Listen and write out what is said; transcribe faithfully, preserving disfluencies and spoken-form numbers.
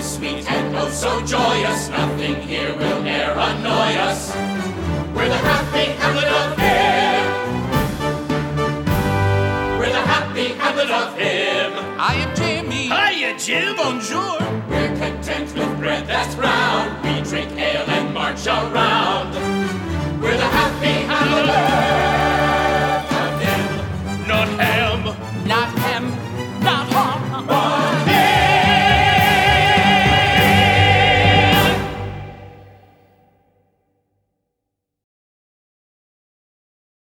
sweet and oh so joyous, nothing here will e'er annoy us. We're the happy hamlet of him. We're the happy hamlet of him. I am Jimmy. Hiya, Jim. Bonjour. We're content with bread that's brown. We drink ale and march around.